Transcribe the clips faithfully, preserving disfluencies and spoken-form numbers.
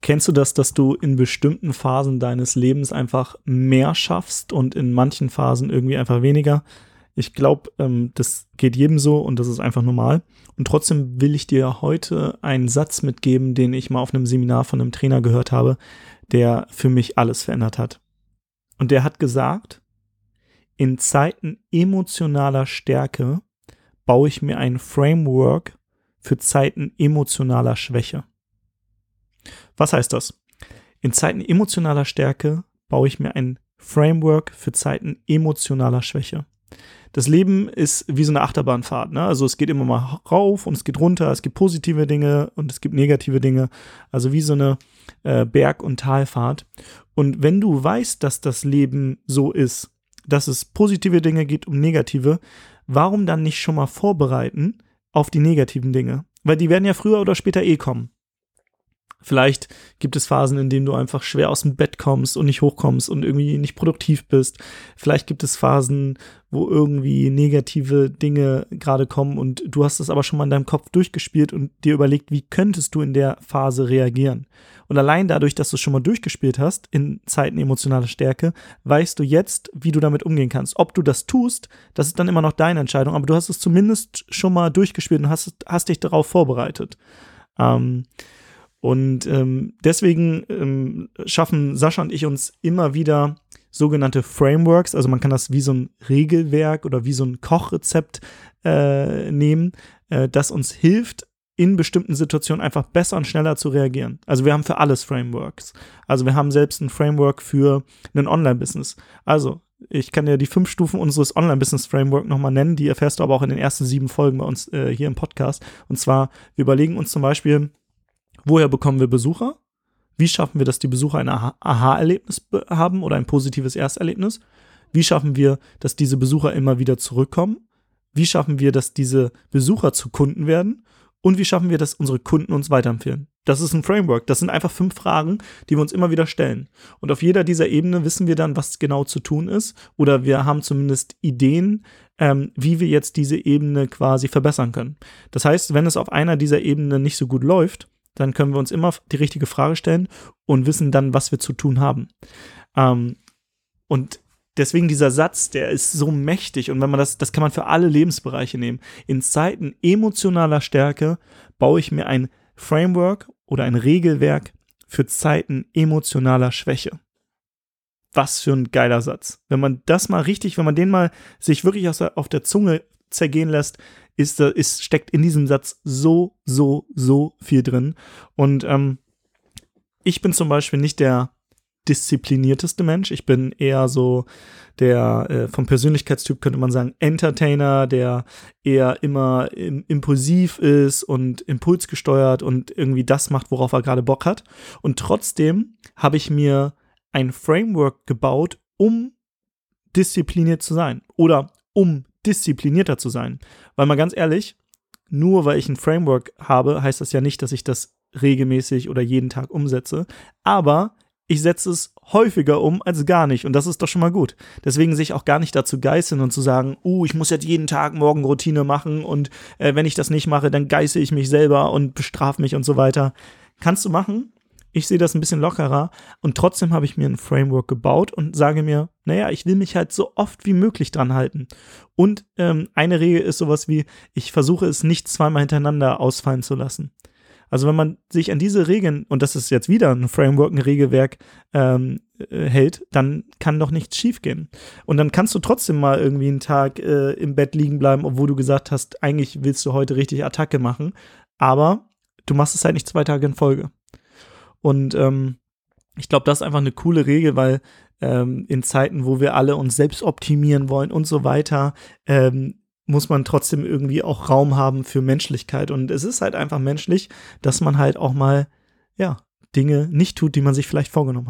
Kennst du das, dass du in bestimmten Phasen deines Lebens einfach mehr schaffst und in manchen Phasen irgendwie einfach weniger? Ich glaube, ähm, das geht jedem so und das ist einfach normal. Und trotzdem will ich dir heute einen Satz mitgeben, den ich mal auf einem Seminar von einem Trainer gehört habe, der für mich alles verändert hat. Und der hat gesagt, in Zeiten emotionaler Stärke baue ich mir ein Framework für Zeiten emotionaler Schwäche. Was heißt das? In Zeiten emotionaler Stärke baue ich mir ein Framework für Zeiten emotionaler Schwäche. Das Leben ist wie so eine Achterbahnfahrt, ne? Also es geht immer mal rauf und es geht runter, es gibt positive Dinge und es gibt negative Dinge, also wie so eine äh, Berg- und Talfahrt. Und wenn du weißt, dass das Leben so ist, dass es positive Dinge gibt und negative, warum dann nicht schon mal vorbereiten auf die negativen Dinge? Weil die werden ja früher oder später eh kommen. Vielleicht gibt es Phasen, in denen du einfach schwer aus dem Bett kommst und nicht hochkommst und irgendwie nicht produktiv bist. Vielleicht gibt es Phasen, wo irgendwie negative Dinge gerade kommen und du hast es aber schon mal in deinem Kopf durchgespielt und dir überlegt, wie könntest du in der Phase reagieren. Und allein dadurch, dass du es schon mal durchgespielt hast, in Zeiten emotionaler Stärke, weißt du jetzt, wie du damit umgehen kannst. Ob du das tust, das ist dann immer noch deine Entscheidung, aber du hast es zumindest schon mal durchgespielt und hast, hast dich darauf vorbereitet. Ähm, Und ähm, deswegen ähm, schaffen Sascha und ich uns immer wieder sogenannte Frameworks, also man kann das wie so ein Regelwerk oder wie so ein Kochrezept äh, nehmen, äh, das uns hilft, in bestimmten Situationen einfach besser und schneller zu reagieren. Also wir haben für alles Frameworks. Also wir haben selbst ein Framework für ein Online-Business. Also ich kann dir die fünf Stufen unseres Online-Business-Framework nochmal nennen, die erfährst du aber auch in den ersten sieben Folgen bei uns äh, hier im Podcast. Und zwar, wir überlegen uns zum Beispiel, woher bekommen wir Besucher? Wie schaffen wir, dass die Besucher ein Aha-Erlebnis haben oder ein positives Ersterlebnis? Wie schaffen wir, dass diese Besucher immer wieder zurückkommen? Wie schaffen wir, dass diese Besucher zu Kunden werden? Und wie schaffen wir, dass unsere Kunden uns weiterempfehlen? Das ist ein Framework. Das sind einfach fünf Fragen, die wir uns immer wieder stellen. Und auf jeder dieser Ebene wissen wir dann, was genau zu tun ist. Oder wir haben zumindest Ideen, ähm, wie wir jetzt diese Ebene quasi verbessern können. Das heißt, wenn es auf einer dieser Ebenen nicht so gut läuft, dann können wir uns immer die richtige Frage stellen und wissen dann, was wir zu tun haben. Ähm, und deswegen dieser Satz, der ist so mächtig und wenn man das, das kann man für alle Lebensbereiche nehmen. In Zeiten emotionaler Stärke baue ich mir ein Framework oder ein Regelwerk für Zeiten emotionaler Schwäche. Was für ein geiler Satz. Wenn man das mal richtig, wenn man den mal sich wirklich aus der, auf der Zunge zergehen lässt, ist, ist, steckt in diesem Satz so, so, so viel drin. Und ähm, ich bin zum Beispiel nicht der disziplinierteste Mensch. Ich bin eher so der, äh, vom Persönlichkeitstyp könnte man sagen, Entertainer, der eher immer im, impulsiv ist und impulsgesteuert und irgendwie das macht, worauf er gerade Bock hat. Und trotzdem habe ich mir ein Framework gebaut, um diszipliniert zu sein oder um disziplinierter zu sein. Weil mal ganz ehrlich, nur weil ich ein Framework habe, heißt das ja nicht, dass ich das regelmäßig oder jeden Tag umsetze. Aber ich setze es häufiger um als gar nicht. Und das ist doch schon mal gut. Deswegen sich auch gar nicht dazu geißeln und zu sagen, uh, ich muss jetzt jeden Tag Morgenroutine machen und äh, wenn ich das nicht mache, dann geißel ich mich selber und bestrafe mich und so weiter. Kannst du machen. Ich sehe das ein bisschen lockerer und trotzdem habe ich mir ein Framework gebaut und sage mir, naja, ich will mich halt so oft wie möglich dran halten. Und ähm, eine Regel ist sowas wie, ich versuche es nicht zweimal hintereinander ausfallen zu lassen. Also wenn man sich an diese Regeln, und das ist jetzt wieder ein Framework, ein Regelwerk, ähm, äh, hält, dann kann doch nichts schiefgehen. Und dann kannst du trotzdem mal irgendwie einen Tag äh, im Bett liegen bleiben, obwohl du gesagt hast, eigentlich willst du heute richtig Attacke machen, aber du machst es halt nicht zwei Tage in Folge. Und ähm, ich glaube, das ist einfach eine coole Regel, weil ähm, in Zeiten, wo wir alle uns selbst optimieren wollen und so weiter, ähm, muss man trotzdem irgendwie auch Raum haben für Menschlichkeit. Und es ist halt einfach menschlich, dass man halt auch mal, ja, Dinge nicht tut, die man sich vielleicht vorgenommen hat.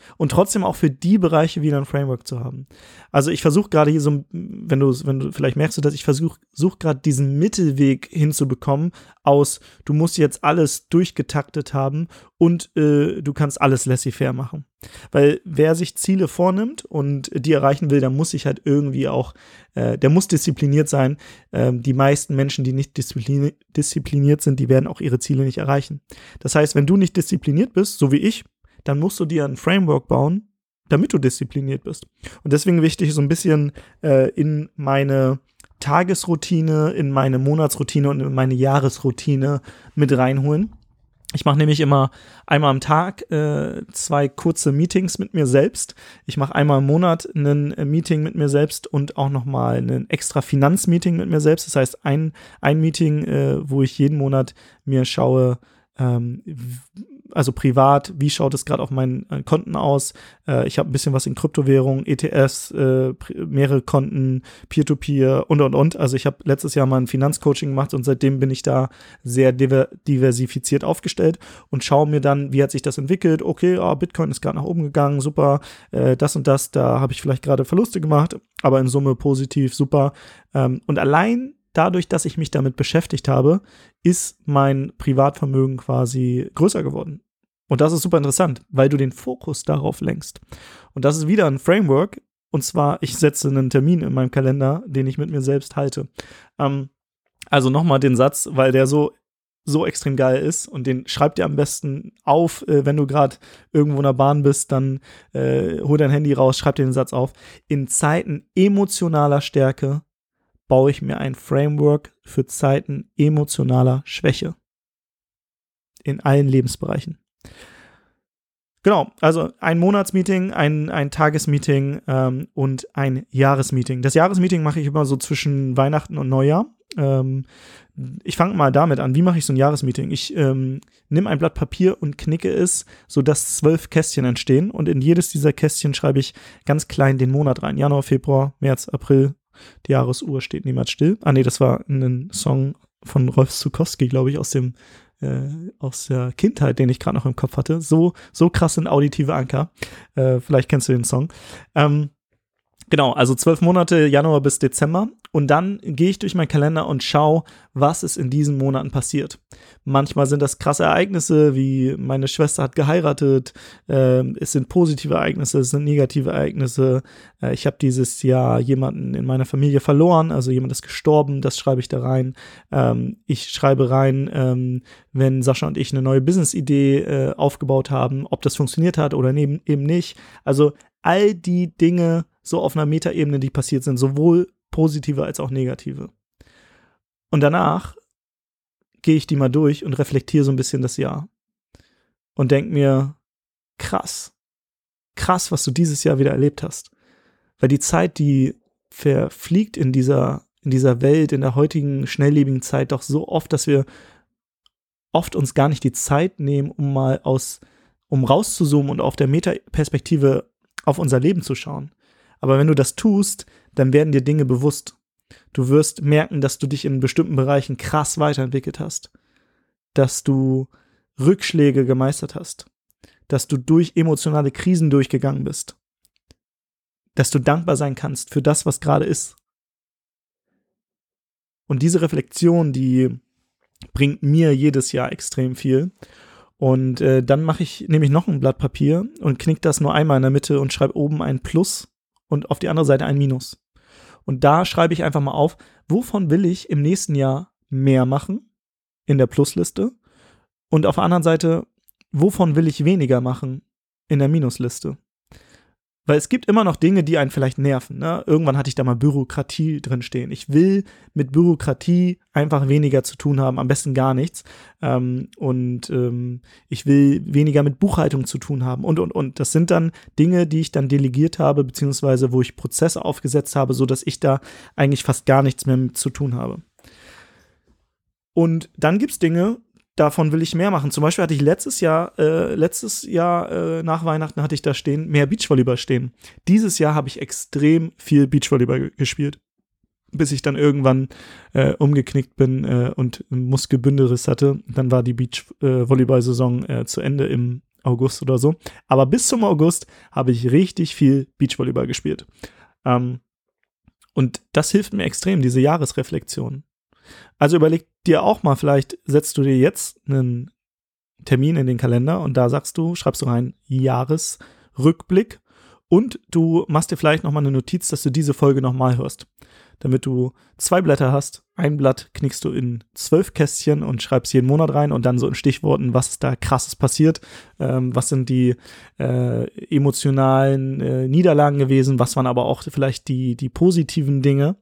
und trotzdem auch für die Bereiche wieder ein Framework zu haben. Also ich versuche gerade hier so, wenn du, wenn du, vielleicht merkst du das, ich versuche such gerade diesen Mittelweg hinzubekommen aus, du musst jetzt alles durchgetaktet haben und äh, du kannst alles laissez-faire machen. Weil wer sich Ziele vornimmt und die erreichen will, der muss sich halt irgendwie auch, äh, der muss diszipliniert sein. Ähm, die meisten Menschen, die nicht disziplini- diszipliniert sind, die werden auch ihre Ziele nicht erreichen. Das heißt, wenn du nicht diszipliniert bist, so wie ich, dann musst du dir ein Framework bauen, damit du diszipliniert bist. Und deswegen wichtig, so ein bisschen äh, in meine Tagesroutine, in meine Monatsroutine und in meine Jahresroutine mit reinholen. Ich mache nämlich immer einmal am Tag äh, zwei kurze Meetings mit mir selbst. Ich mache einmal im Monat ein äh, Meeting mit mir selbst und auch nochmal ein extra Finanzmeeting mit mir selbst. Das heißt, ein, ein Meeting, äh, wo ich jeden Monat mir schaue, ähm, also privat, wie schaut es gerade auf meinen äh, Konten aus? Äh, ich habe ein bisschen was in Kryptowährungen, E T Fs, äh, mehrere Konten, Peer-to-Peer und, und, und. Also ich habe letztes Jahr mal ein Finanzcoaching gemacht und seitdem bin ich da sehr diver- diversifiziert aufgestellt und schaue mir dann, wie hat sich das entwickelt? Okay, oh, Bitcoin ist gerade nach oben gegangen, super. Äh, das und das, da habe ich vielleicht gerade Verluste gemacht, aber in Summe positiv, super. Ähm, und allein dadurch, dass ich mich damit beschäftigt habe, ist mein Privatvermögen quasi größer geworden. Und das ist super interessant, weil du den Fokus darauf lenkst. Und das ist wieder ein Framework. Und zwar, ich setze einen Termin in meinem Kalender, den ich mit mir selbst halte. Ähm, also nochmal den Satz, weil der so, so extrem geil ist. Und den schreib dir am besten auf, äh, wenn du gerade irgendwo in der Bahn bist, dann äh, hol dein Handy raus, schreib dir den Satz auf. In Zeiten emotionaler Stärke baue ich mir ein Framework für Zeiten emotionaler Schwäche. In allen Lebensbereichen. Genau, also ein Monatsmeeting, ein, ein Tagesmeeting ähm, und ein Jahresmeeting. Das Jahresmeeting mache ich immer so zwischen Weihnachten und Neujahr. Ähm, ich fange mal damit an. Wie mache ich so ein Jahresmeeting? Ich ähm, nehme ein Blatt Papier und knicke es, sodass zwölf Kästchen entstehen. Und in jedes dieser Kästchen schreibe ich ganz klein den Monat rein. Januar, Februar, März, April. Die Jahresuhr steht niemals still. Ah nee, das war ein Song von Rolf Zukowski, glaube ich, aus dem äh, aus der Kindheit, den ich gerade noch im Kopf hatte. So, so krass sind auditive Anker. Äh, vielleicht kennst du den Song. Ähm, genau, also zwölf Monate, Januar bis Dezember. Und dann gehe ich durch meinen Kalender und schaue, was ist in diesen Monaten passiert. Manchmal sind das krasse Ereignisse, wie meine Schwester hat geheiratet. Äh, es sind positive Ereignisse, es sind negative Ereignisse. Äh, ich habe dieses Jahr jemanden in meiner Familie verloren, also jemand ist gestorben, das schreibe ich da rein. Ähm, ich schreibe rein, ähm, wenn Sascha und ich eine neue Business-Idee äh, aufgebaut haben, ob das funktioniert hat oder neben, eben nicht. Also all die Dinge so auf einer Metaebene, die passiert sind, sowohl positive als auch negative. Und danach gehe ich die mal durch und reflektiere so ein bisschen das Jahr. Und denke mir, krass, krass, was du dieses Jahr wieder erlebt hast. Weil die Zeit, die verfliegt in dieser, in dieser Welt, in der heutigen schnelllebigen Zeit doch so oft, dass wir oft uns gar nicht die Zeit nehmen, um mal aus, um rauszuzoomen und auf der Metaperspektive auf unser Leben zu schauen. Aber wenn du das tust, dann werden dir Dinge bewusst. Du wirst merken, dass du dich in bestimmten Bereichen krass weiterentwickelt hast. Dass du Rückschläge gemeistert hast. Dass du durch emotionale Krisen durchgegangen bist. Dass du dankbar sein kannst für das, was gerade ist. Und diese Reflexion, die bringt mir jedes Jahr extrem viel. Und äh, dann mache ich nämlich noch ein Blatt Papier und knick das nur einmal in der Mitte und schreibe oben ein Plus und auf die andere Seite ein Minus. Und da schreibe ich einfach mal auf, wovon will ich im nächsten Jahr mehr machen in der Plusliste und auf der anderen Seite, wovon will ich weniger machen in der Minusliste. Weil es gibt immer noch Dinge, die einen vielleicht nerven. Ne? Irgendwann hatte ich da mal Bürokratie drin stehen. Ich will mit Bürokratie einfach weniger zu tun haben, am besten gar nichts. Ähm, und ähm, ich will weniger mit Buchhaltung zu tun haben und, und, und. Das sind dann Dinge, die ich dann delegiert habe, beziehungsweise wo ich Prozesse aufgesetzt habe, sodass ich da eigentlich fast gar nichts mehr mit zu tun habe. Und dann gibt's Dinge, davon will ich mehr machen. Zum Beispiel hatte ich letztes Jahr, äh, letztes Jahr äh, nach Weihnachten hatte ich da stehen, mehr Beachvolleyball stehen. Dieses Jahr habe ich extrem viel Beachvolleyball g- gespielt, bis ich dann irgendwann äh, umgeknickt bin äh, und einen Muskelbündelriss hatte. Dann war die Beachvolleyball-Saison äh, zu Ende im August oder so. Aber bis zum August habe ich richtig viel Beachvolleyball gespielt. Ähm, und das hilft mir extrem, diese Jahresreflexion. Also überleg dir auch mal, vielleicht setzt du dir jetzt einen Termin in den Kalender und da sagst du, schreibst du rein Jahresrückblick und du machst dir vielleicht nochmal eine Notiz, dass du diese Folge nochmal hörst. Damit du zwei Blätter hast. Ein Blatt knickst du in zwölf Kästchen und schreibst jeden Monat rein und dann so in Stichworten, was ist da krasses passiert, ähm, was sind die äh, emotionalen äh, Niederlagen gewesen, was waren aber auch vielleicht die, die positiven Dinge.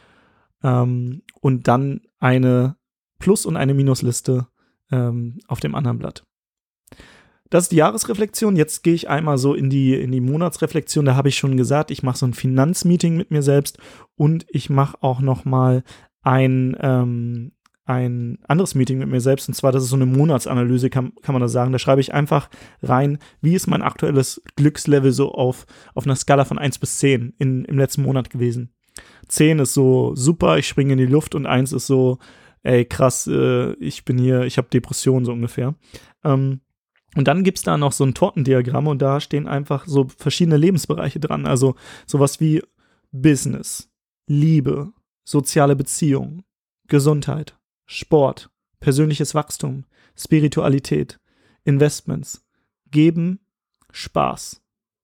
Ähm, und dann eine Plus- und eine Minusliste ähm, auf dem anderen Blatt. Das ist die Jahresreflexion. Jetzt gehe ich einmal so in die, in die Monatsreflexion. Da habe ich schon gesagt, ich mache so ein Finanzmeeting mit mir selbst und ich mache auch noch mal ein, ähm, ein anderes Meeting mit mir selbst. Und zwar, das ist so eine Monatsanalyse, kann, kann man das sagen. Da schreibe ich einfach rein, wie ist mein aktuelles Glückslevel so auf, auf einer Skala von eins bis zehn in, im letzten Monat gewesen. zehn ist so super, ich springe in die Luft und eins ist so, ey krass, äh, ich bin hier, ich habe Depressionen so ungefähr. Ähm, Und dann gibt es da noch so ein Tortendiagramm und da stehen einfach so verschiedene Lebensbereiche dran. Also sowas wie Business, Liebe, soziale Beziehungen, Gesundheit, Sport, persönliches Wachstum, Spiritualität, Investments, Geben, Spaß.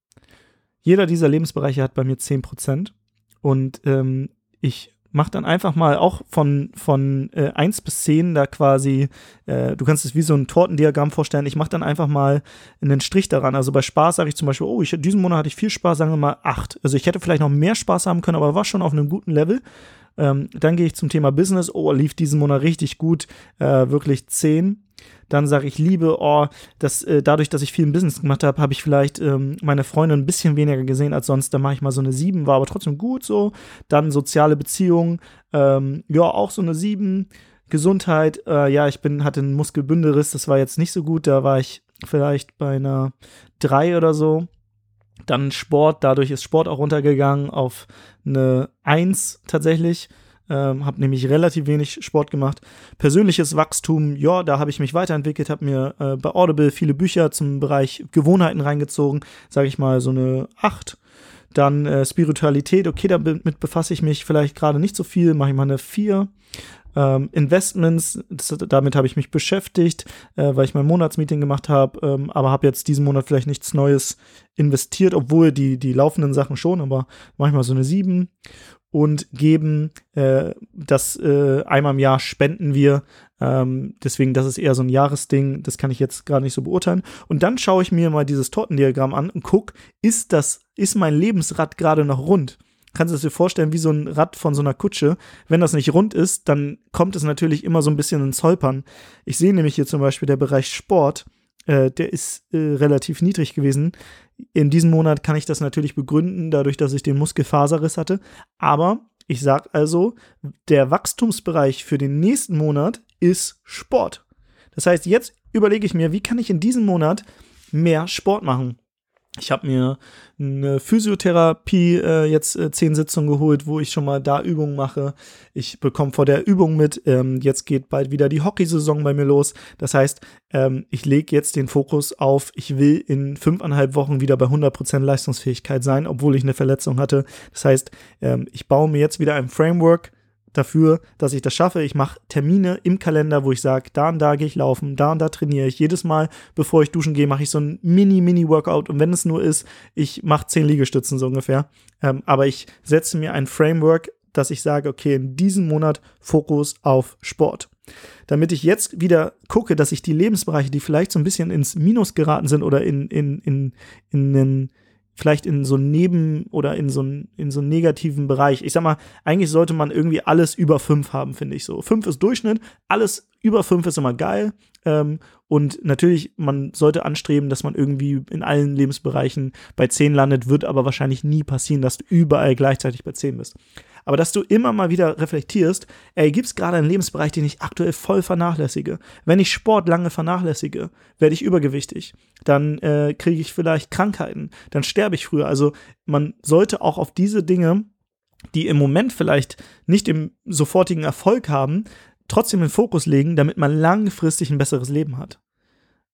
Jeder dieser Lebensbereiche hat bei mir zehn Prozent und ähm, ich mach dann einfach mal auch von, von äh, eins bis zehn da quasi, äh, du kannst es wie so ein Tortendiagramm vorstellen, ich mache dann einfach mal einen Strich daran. Also bei Spaß sage ich zum Beispiel, oh, ich, diesen Monat hatte ich viel Spaß, sagen wir mal acht. Also ich hätte vielleicht noch mehr Spaß haben können, aber war schon auf einem guten Level. Ähm, dann gehe ich zum Thema Business, oh, lief diesen Monat richtig gut, äh, wirklich zehn. Dann sage ich Liebe, oh, das, äh, dadurch, dass ich viel im Business gemacht habe, habe ich vielleicht ähm, meine Freunde ein bisschen weniger gesehen als sonst. Dann mache ich mal so eine sieben, war aber trotzdem gut so. Dann soziale Beziehungen, ähm, ja, auch so eine sieben. Gesundheit, äh, ja, ich bin, hatte einen Muskelbündelriss, das war jetzt nicht so gut. Da war ich vielleicht bei einer drei oder so. Dann Sport, dadurch ist Sport auch runtergegangen auf eine eins tatsächlich. Ähm, habe nämlich relativ wenig Sport gemacht. Persönliches Wachstum, ja, da habe ich mich weiterentwickelt, habe mir äh, bei Audible viele Bücher zum Bereich Gewohnheiten reingezogen, sage ich mal so eine acht. Dann äh, Spiritualität, okay, damit befasse ich mich vielleicht gerade nicht so viel, mache ich mal eine vier. Ähm, Investments, das, damit habe ich mich beschäftigt, äh, weil ich mein Monatsmeeting gemacht habe, ähm, aber habe jetzt diesen Monat vielleicht nichts Neues investiert, obwohl die, die laufenden Sachen schon, aber manchmal so eine sieben. Und geben, äh, das äh, einmal im Jahr spenden wir. Ähm, deswegen, das ist eher so ein Jahresding. Das kann ich jetzt gerade nicht so beurteilen. Und dann schaue ich mir mal dieses Tortendiagramm an und gucke, ist das, ist mein Lebensrad gerade noch rund? Kannst du es dir vorstellen wie so ein Rad von so einer Kutsche? Wenn das nicht rund ist, dann kommt es natürlich immer so ein bisschen ins Holpern. Ich sehe nämlich hier zum Beispiel der Bereich Sport. Äh, der ist äh, relativ niedrig gewesen. In diesem Monat kann ich das natürlich begründen, dadurch, dass ich den Muskelfaserriss hatte. Aber ich sage also, der Wachstumsbereich für den nächsten Monat ist Sport. Das heißt, jetzt überlege ich mir, wie kann ich in diesem Monat mehr Sport machen? Ich habe mir eine Physiotherapie äh, jetzt äh, zehn Sitzungen geholt, wo ich schon mal da Übungen mache. Ich bekomme vor der Übung mit, ähm, jetzt geht bald wieder die Hockeysaison bei mir los. Das heißt, ähm, ich lege jetzt den Fokus auf, ich will in fünfeinhalb Wochen wieder bei hundert Prozent Leistungsfähigkeit sein, obwohl ich eine Verletzung hatte. Das heißt, ähm, ich baue mir jetzt wieder ein Framework dafür, dass ich das schaffe. Ich mache Termine im Kalender, wo ich sage, da und da gehe ich laufen, da und da trainiere ich. Jedes Mal, bevor ich duschen gehe, mache ich so ein Mini-Mini-Workout und wenn es nur ist, ich mache zehn Liegestützen so ungefähr. Ähm, aber ich setze mir ein Framework, dass ich sage, okay, in diesem Monat Fokus auf Sport. Damit ich jetzt wieder gucke, dass ich die Lebensbereiche, die vielleicht so ein bisschen ins Minus geraten sind oder in, in, in, in einen vielleicht in so Neben- oder in so einen in so einen negativen Bereich. Ich sag mal, eigentlich sollte man irgendwie alles über fünf haben, finde ich so. fünf ist Durchschnitt, alles über fünf ist immer geil. Ähm, und natürlich, man sollte anstreben, dass man irgendwie in allen Lebensbereichen bei zehn landet, wird aber wahrscheinlich nie passieren, dass du überall gleichzeitig bei zehn bist. Aber dass du immer mal wieder reflektierst, ey, gibt es gerade einen Lebensbereich, den ich aktuell voll vernachlässige? Wenn ich Sport lange vernachlässige, werde ich übergewichtig. Dann äh, kriege ich vielleicht Krankheiten. Dann sterbe ich früher. Also man sollte auch auf diese Dinge, die im Moment vielleicht nicht im sofortigen Erfolg haben, trotzdem den Fokus legen, damit man langfristig ein besseres Leben hat.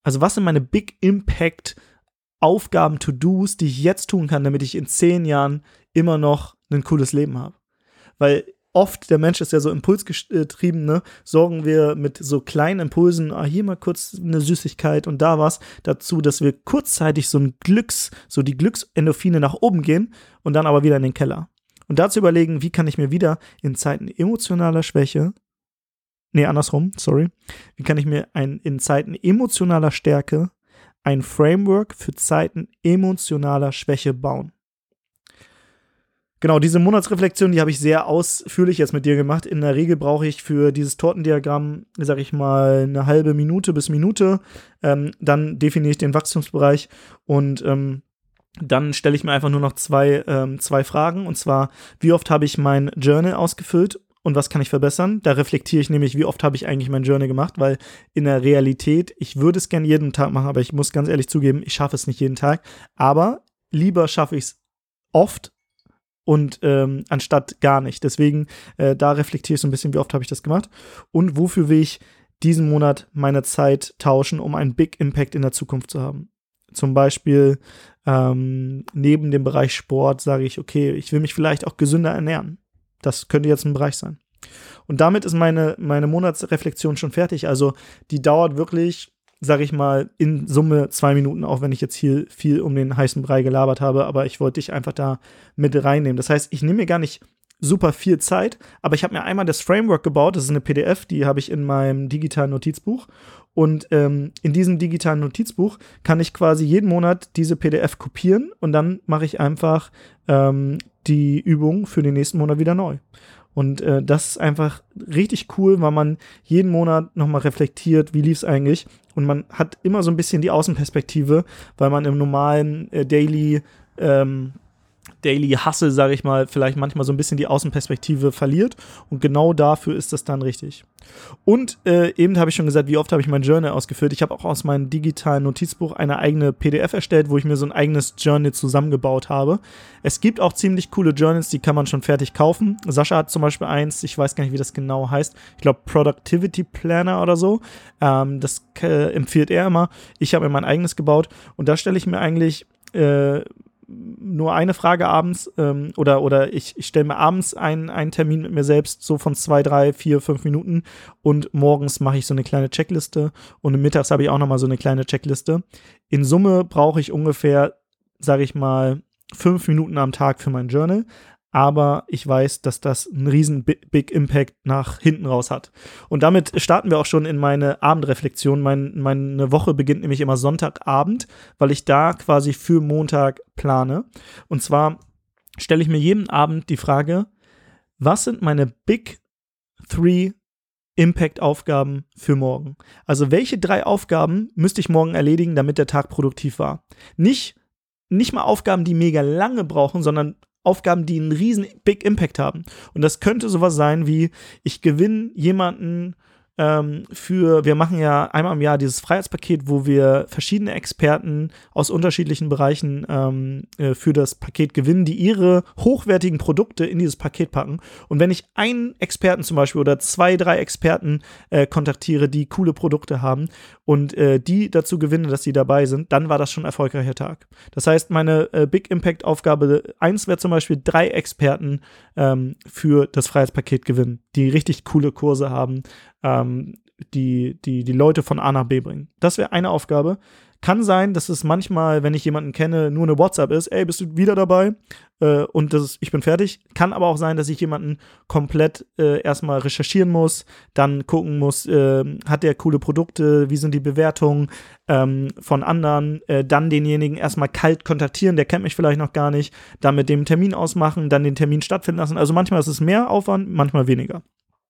Also was sind meine Big Impact Aufgaben, To-Dos, die ich jetzt tun kann, damit ich in zehn Jahren immer noch ein cooles Leben habe? Weil oft, der Mensch ist ja so impulsgetrieben, ne? Sorgen wir mit so kleinen Impulsen, ah, hier mal kurz eine Süßigkeit und da was, dazu, dass wir kurzzeitig so ein Glücks, so die Glücksendorphine nach oben gehen und dann aber wieder in den Keller. Und dazu überlegen, wie kann ich mir wieder in Zeiten emotionaler Schwäche, nee, andersrum, sorry, wie kann ich mir ein, in Zeiten emotionaler Stärke ein Framework für Zeiten emotionaler Schwäche bauen. Genau, diese Monatsreflexion, die habe ich sehr ausführlich jetzt mit dir gemacht. In der Regel brauche ich für dieses Tortendiagramm, sage ich mal, eine halbe Minute bis Minute. Ähm, dann definiere ich den Wachstumsbereich und ähm, dann stelle ich mir einfach nur noch zwei, ähm, zwei Fragen. Und zwar, wie oft habe ich mein Journal ausgefüllt und was kann ich verbessern? Da reflektiere ich nämlich, wie oft habe ich eigentlich mein Journal gemacht, weil in der Realität, ich würde es gerne jeden Tag machen, aber ich muss ganz ehrlich zugeben, ich schaffe es nicht jeden Tag. Aber lieber schaffe ich es oft, und ähm, anstatt gar nicht. Deswegen, äh, da reflektiere ich so ein bisschen, wie oft habe ich das gemacht und wofür will ich diesen Monat meine Zeit tauschen, um einen Big Impact in der Zukunft zu haben. Zum Beispiel ähm, neben dem Bereich Sport sage ich, okay, ich will mich vielleicht auch gesünder ernähren. Das könnte jetzt ein Bereich sein. Und damit ist meine, meine Monatsreflexion schon fertig. Also die dauert wirklich, sage ich mal, in Summe zwei Minuten, auch wenn ich jetzt hier viel um den heißen Brei gelabert habe, aber ich wollte dich einfach da mit reinnehmen. Das heißt, ich nehme mir gar nicht super viel Zeit, aber ich habe mir einmal das Framework gebaut, das ist eine P D F, die habe ich in meinem digitalen Notizbuch und ähm, in diesem digitalen Notizbuch kann ich quasi jeden Monat diese P D F kopieren und dann mache ich einfach ähm, die Übung für den nächsten Monat wieder neu. Und äh, das ist einfach richtig cool, weil man jeden Monat nochmal reflektiert, wie lief es eigentlich. Und man hat immer so ein bisschen die Außenperspektive, weil man im normalen äh, Daily, ähm, Daily Hustle, sage ich mal, vielleicht manchmal so ein bisschen die Außenperspektive verliert. Und genau dafür ist das dann richtig. Und äh, eben habe ich schon gesagt, wie oft habe ich mein Journal ausgefüllt. Ich habe auch aus meinem digitalen Notizbuch eine eigene P D F erstellt, wo ich mir so ein eigenes Journal zusammengebaut habe. Es gibt auch ziemlich coole Journals, die kann man schon fertig kaufen. Sascha hat zum Beispiel eins, ich weiß gar nicht, wie das genau heißt. Ich glaube, Productivity Planner oder so. Ähm, das äh, empfiehlt er immer. Ich habe mir mein eigenes gebaut. Und da stelle ich mir eigentlich äh, nur eine Frage abends ähm, oder, oder ich, ich stelle mir abends einen, einen Termin mit mir selbst, so von zwei, drei, vier, fünf Minuten und morgens mache ich so eine kleine Checkliste und mittags habe ich auch nochmal so eine kleine Checkliste. In Summe brauche ich ungefähr, sage ich mal, fünf Minuten am Tag für mein Journal, aber ich weiß, dass das einen riesen Big Impact nach hinten raus hat. Und damit starten wir auch schon in meine Abendreflexion. Mein, meine Woche beginnt nämlich immer Sonntagabend, weil ich da quasi für Montag plane. Und zwar stelle ich mir jeden Abend die Frage, was sind meine Big Three Impact-Aufgaben für morgen? Also welche drei Aufgaben müsste ich morgen erledigen, damit der Tag produktiv war? Nicht, nicht mal Aufgaben, die mega lange brauchen, sondern Aufgaben, die einen riesen Big Impact haben. Und das könnte sowas sein wie, ich gewinne jemanden ähm, für, wir machen ja einmal im Jahr dieses Freiheitspaket, wo wir verschiedene Experten aus unterschiedlichen Bereichen ähm, äh, für das Paket gewinnen, die ihre hochwertigen Produkte in dieses Paket packen. Und wenn ich einen Experten zum Beispiel oder zwei, drei Experten äh, kontaktiere, die coole Produkte haben und äh, die dazu gewinne, dass sie dabei sind, dann war das schon ein erfolgreicher Tag. Das heißt, meine äh, Big Impact Aufgabe eins wäre zum Beispiel drei Experten ähm, für das Freiheitspaket gewinnen, die richtig coole Kurse haben, ähm, die, die die Leute von A nach B bringen. Das wäre eine Aufgabe. Kann sein, dass es manchmal, wenn ich jemanden kenne, nur eine WhatsApp ist, ey, bist du wieder dabei? Äh, und das ist, ich bin fertig. Kann aber auch sein, dass ich jemanden komplett äh, erstmal recherchieren muss, dann gucken muss, äh, hat der coole Produkte, wie sind die Bewertungen ähm, von anderen, äh, dann denjenigen erstmal kalt kontaktieren, der kennt mich vielleicht noch gar nicht, dann mit dem Termin ausmachen, dann den Termin stattfinden lassen. Also manchmal ist es mehr Aufwand, manchmal weniger.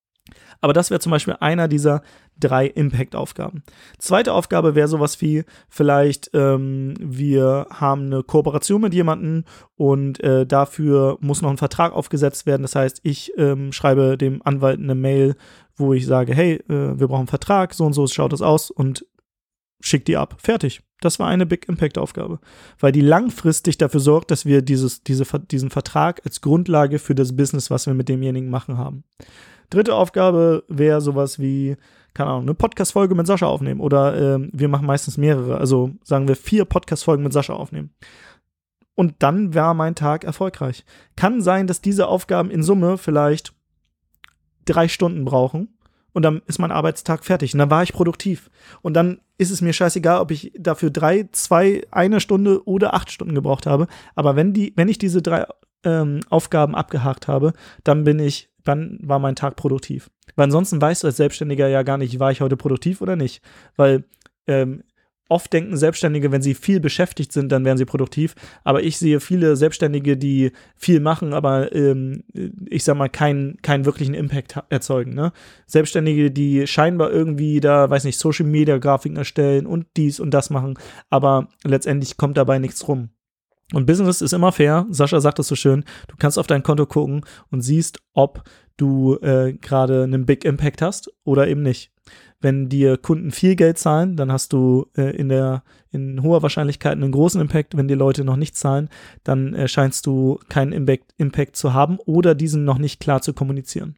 Aber das wäre zum Beispiel einer dieser drei Impact-Aufgaben. Zweite Aufgabe wäre sowas wie, vielleicht ähm, wir haben eine Kooperation mit jemandem und äh, dafür muss noch ein Vertrag aufgesetzt werden. Das heißt, ich ähm, schreibe dem Anwalt eine Mail, wo ich sage, hey, äh, wir brauchen einen Vertrag, so und so schaut es aus und schick die ab. Fertig. Das war eine Big Impact-Aufgabe, weil die langfristig dafür sorgt, dass wir dieses, diese, diesen Vertrag als Grundlage für das Business, was wir mit demjenigen machen, haben. Dritte Aufgabe wäre sowas wie, keine Ahnung, eine Podcast-Folge mit Sascha aufnehmen oder ähm, wir machen meistens mehrere, also sagen wir vier Podcast-Folgen mit Sascha aufnehmen. Und dann war mein Tag erfolgreich. Kann sein, dass diese Aufgaben in Summe vielleicht drei Stunden brauchen und dann ist mein Arbeitstag fertig und dann war ich produktiv. Und dann ist es mir scheißegal, ob ich dafür drei, zwei, eine Stunde oder acht Stunden gebraucht habe. Aber wenn die, wenn ich diese drei ähm, Aufgaben abgehakt habe, dann bin ich, dann war mein Tag produktiv. Weil ansonsten weißt du als Selbstständiger ja gar nicht, war ich heute produktiv oder nicht. Weil ähm, oft denken Selbstständige, wenn sie viel beschäftigt sind, dann werden sie produktiv. Aber ich sehe viele Selbstständige, die viel machen, aber ähm, ich sag mal, keinen, keinen wirklichen Impact ha- erzeugen. Ne? Selbstständige, die scheinbar irgendwie da, weiß nicht, Social-Media-Grafiken erstellen und dies und das machen, aber letztendlich kommt dabei nichts rum. Und Business ist immer fair. Sascha sagt das so schön. Du kannst auf dein Konto gucken und siehst, ob du äh, gerade einen Big Impact hast oder eben nicht. Wenn dir Kunden viel Geld zahlen, dann hast du äh, in der in hoher Wahrscheinlichkeit einen großen Impact. Wenn dir Leute noch nicht zahlen, dann äh, scheinst du keinen Impact, Impact zu haben oder diesen noch nicht klar zu kommunizieren.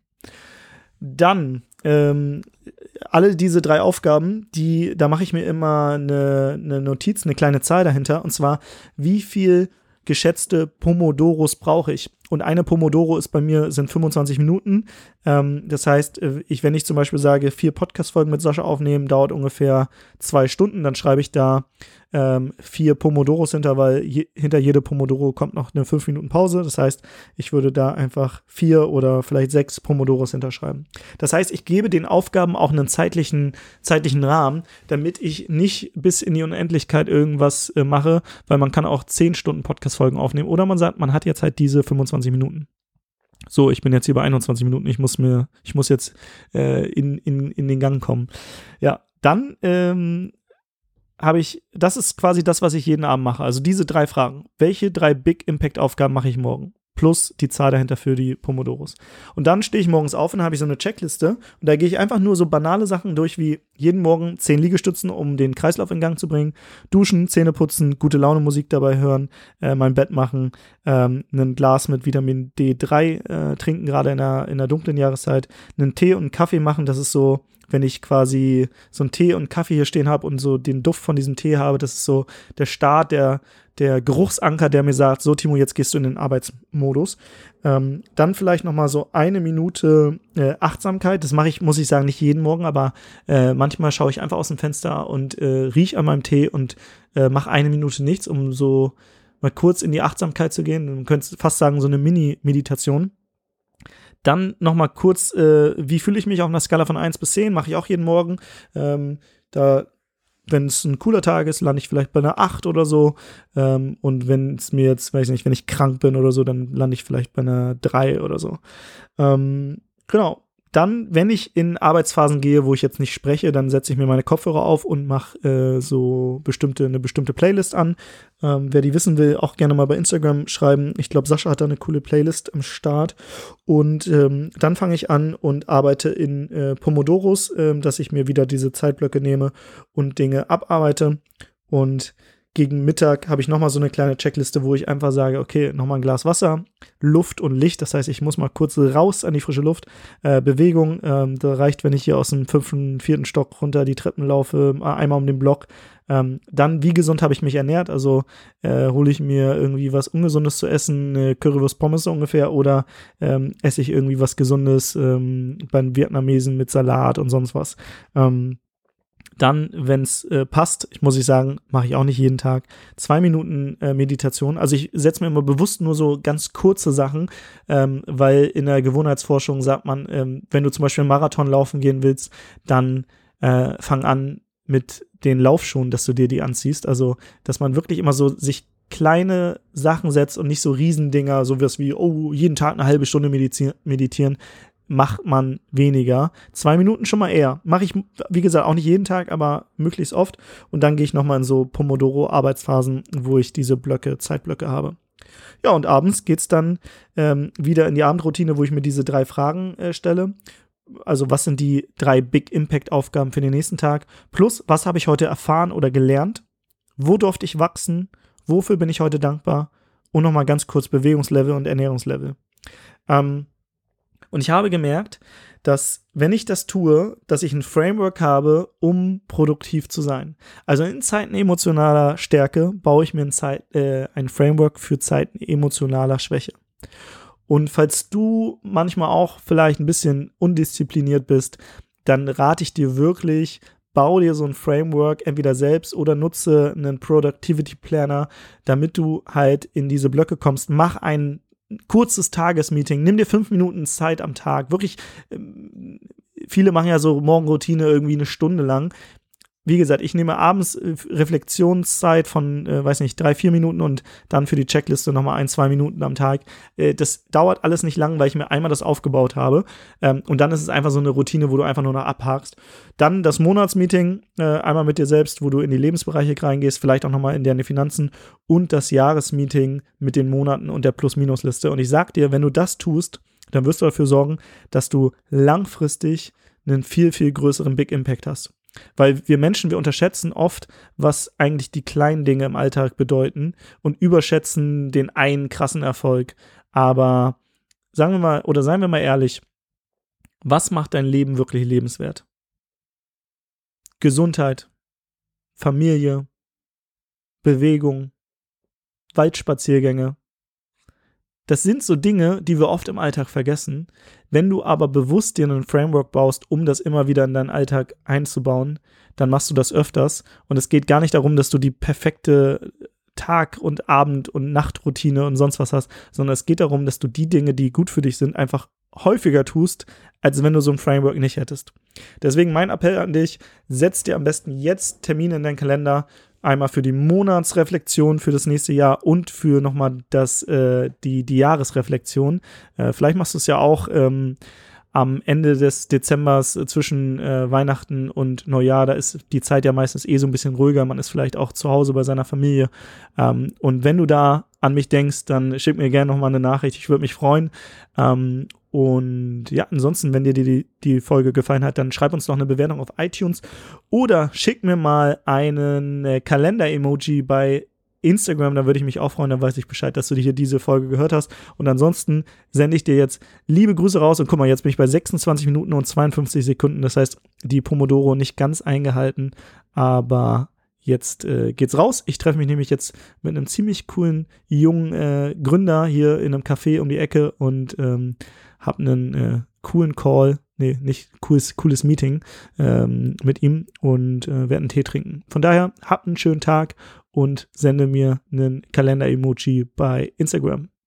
Dann ähm, alle diese drei Aufgaben, die, da mache ich mir immer eine, eine Notiz, eine kleine Zahl dahinter, und zwar, wie viel geschätzte Pomodoros brauche ich. Und eine Pomodoro ist bei mir, sind fünfundzwanzig Minuten. Ähm, das heißt, ich, wenn ich zum Beispiel sage, vier Podcast-Folgen mit Sascha aufnehmen, dauert ungefähr zwei Stunden, dann schreibe ich da ähm, vier Pomodoros hinter, weil je, hinter jede Pomodoro kommt noch eine fünf Minuten Pause. Das heißt, ich würde da einfach vier oder vielleicht sechs Pomodoros hinterschreiben. Das heißt, ich gebe den Aufgaben auch einen zeitlichen, zeitlichen Rahmen, damit ich nicht bis in die Unendlichkeit irgendwas äh, mache, weil man kann auch zehn Stunden Podcast-Folgen aufnehmen oder man sagt, man hat jetzt halt diese fünfundzwanzig Minuten. So, ich bin jetzt hier bei einundzwanzig Minuten, ich muss mir, ich muss jetzt äh, in, in, in den Gang kommen. Ja, dann ähm, habe ich, das ist quasi das, was ich jeden Abend mache. Also diese drei Fragen. Welche drei Big Impact Aufgaben mache ich morgen? Plus die Zahl dahinter für die Pomodoros. Und dann stehe ich morgens auf und habe ich so eine Checkliste und da gehe ich einfach nur so banale Sachen durch wie jeden Morgen zehn Liegestützen, um den Kreislauf in Gang zu bringen, duschen, Zähne putzen, gute Laune Musik dabei hören, äh, mein Bett machen, ähm, ein Glas mit Vitamin D drei äh, trinken, gerade in der, in der dunklen Jahreszeit, einen Tee und einen Kaffee machen, das ist so, wenn ich quasi so einen Tee und einen Kaffee hier stehen habe und so den Duft von diesem Tee habe, das ist so der Start, der, der Geruchsanker, der mir sagt, so Timo, jetzt gehst du in den Arbeitsmodus. Ähm, dann vielleicht noch mal so eine Minute äh, Achtsamkeit, das mache ich, muss ich sagen, nicht jeden Morgen, aber äh, manchmal schaue ich einfach aus dem Fenster und äh, rieche an meinem Tee und äh, mache eine Minute nichts, um so mal kurz in die Achtsamkeit zu gehen. Man könnte fast sagen, so eine Mini-Meditation. Dann noch mal kurz, äh, wie fühle ich mich auf einer Skala von eins bis zehn, mache ich auch jeden Morgen. Ähm, da, wenn es ein cooler Tag ist, lande ich vielleicht bei einer acht oder so. Ähm, und wenn es mir jetzt, weiß ich nicht, wenn ich krank bin oder so, dann lande ich vielleicht bei einer drei oder so. Ähm, genau. Dann, wenn ich in Arbeitsphasen gehe, wo ich jetzt nicht spreche, dann setze ich mir meine Kopfhörer auf und mache äh, so bestimmte, eine bestimmte Playlist an. Ähm, wer die wissen will, auch gerne mal bei Instagram schreiben. Ich glaube, Sascha hat da eine coole Playlist am Start. Und ähm, dann fange ich an und arbeite in äh, Pomodoros, äh, dass ich mir wieder diese Zeitblöcke nehme und Dinge abarbeite. Und gegen Mittag habe ich nochmal so eine kleine Checkliste, wo ich einfach sage, okay, nochmal ein Glas Wasser, Luft und Licht. Das heißt, ich muss mal kurz raus an die frische Luft. Äh, Bewegung, ähm, da reicht, wenn ich hier aus dem fünften, vierten Stock runter die Treppen laufe, einmal um den Block. Ähm, dann, wie gesund habe ich mich ernährt? Also äh, hole ich mir irgendwie was Ungesundes zu essen, eine Currywurst Pommes so ungefähr, oder ähm, esse ich irgendwie was Gesundes ähm, beim Vietnamesen mit Salat und sonst was. Ähm, Dann, wenn es äh, passt, ich muss ich sagen, mache ich auch nicht jeden Tag, zwei Minuten äh, Meditation. Also ich setze mir immer bewusst nur so ganz kurze Sachen, ähm, weil in der Gewohnheitsforschung sagt man, ähm, wenn du zum Beispiel einen Marathon laufen gehen willst, dann äh, fang an mit den Laufschuhen, dass du dir die anziehst. Also, dass man wirklich immer so sich kleine Sachen setzt und nicht so Riesendinger, so wie, oh, jeden Tag eine halbe Stunde meditieren, meditieren. Macht man weniger. Zwei Minuten schon mal eher. Mache ich, wie gesagt, auch nicht jeden Tag, aber möglichst oft. Und dann gehe ich nochmal in so Pomodoro-Arbeitsphasen, wo ich diese Blöcke, Zeitblöcke habe. Ja, und abends geht's dann ähm, wieder in die Abendroutine, wo ich mir diese drei Fragen äh, stelle. Also, was sind die drei Big-Impact-Aufgaben für den nächsten Tag? Plus, was habe ich heute erfahren oder gelernt? Wo durfte ich wachsen? Wofür bin ich heute dankbar? Und nochmal ganz kurz Bewegungslevel und Ernährungslevel. Ähm, Und ich habe gemerkt, dass, wenn ich das tue, dass ich ein Framework habe, um produktiv zu sein. Also in Zeiten emotionaler Stärke baue ich mir ein, Zeit, äh, ein Framework für Zeiten emotionaler Schwäche. Und falls du manchmal auch vielleicht ein bisschen undiszipliniert bist, dann rate ich dir wirklich, bau dir so ein Framework entweder selbst oder nutze einen Productivity Planner, damit du halt in diese Blöcke kommst. Mach ein kurzes Tagesmeeting, nimm dir fünf Minuten Zeit am Tag. Wirklich, viele machen ja so Morgenroutine irgendwie eine Stunde lang. Wie gesagt, ich nehme abends Reflexionszeit von, äh, weiß nicht, drei, vier Minuten und dann für die Checkliste nochmal ein, zwei Minuten am Tag. Äh, das dauert alles nicht lang, weil ich mir einmal das aufgebaut habe. Ähm, und dann ist es einfach so eine Routine, wo du einfach nur noch abhakst. Dann das Monatsmeeting, äh, einmal mit dir selbst, wo du in die Lebensbereiche reingehst, vielleicht auch nochmal in deine Finanzen. Und das Jahresmeeting mit den Monaten und der Plus-Minus-Liste. Und ich sag dir, wenn du das tust, dann wirst du dafür sorgen, dass du langfristig einen viel, viel größeren Big Impact hast. Weil wir Menschen, wir unterschätzen oft, was eigentlich die kleinen Dinge im Alltag bedeuten und überschätzen den einen krassen Erfolg. Aber sagen wir mal, oder seien wir mal ehrlich, was macht dein Leben wirklich lebenswert? Gesundheit, Familie, Bewegung, Waldspaziergänge. Das sind so Dinge, die wir oft im Alltag vergessen. Wenn du aber bewusst dir ein Framework baust, um das immer wieder in deinen Alltag einzubauen, dann machst du das öfters. Und es geht gar nicht darum, dass du die perfekte Tag- und Abend- und Nachtroutine und sonst was hast, sondern es geht darum, dass du die Dinge, die gut für dich sind, einfach häufiger tust, als wenn du so ein Framework nicht hättest. Deswegen mein Appell an dich, setz dir am besten jetzt Termine in deinen Kalender, einmal für die Monatsreflexion für das nächste Jahr und für nochmal das, äh, die, die Jahresreflexion. Äh, vielleicht machst du es ja auch ähm, am Ende des Dezembers äh, zwischen äh, Weihnachten und Neujahr. Da ist die Zeit ja meistens eh so ein bisschen ruhiger. Man ist vielleicht auch zu Hause bei seiner Familie. Ähm, und wenn du da an mich denkst, dann schick mir gerne nochmal eine Nachricht. Ich würde mich freuen. Ähm, Und ja, ansonsten, wenn dir die, die Folge gefallen hat, dann schreib uns noch eine Bewertung auf iTunes oder schick mir mal einen äh, Kalender-Emoji bei Instagram, da würde ich mich auch freuen, dann weiß ich Bescheid, dass du hier diese Folge gehört hast. Und ansonsten sende ich dir jetzt liebe Grüße raus und guck mal, jetzt bin ich bei sechsundzwanzig Minuten und zweiundfünfzig Sekunden, das heißt, die Pomodoro nicht ganz eingehalten, aber jetzt äh, geht's raus. Ich treffe mich nämlich jetzt mit einem ziemlich coolen jungen äh, Gründer hier in einem Café um die Ecke und ähm, habe einen äh, coolen Call, nee, nicht cooles, cooles Meeting ähm, mit ihm und äh, werde einen Tee trinken. Von daher, habt einen schönen Tag und sende mir einen Kalender-Emoji bei Instagram.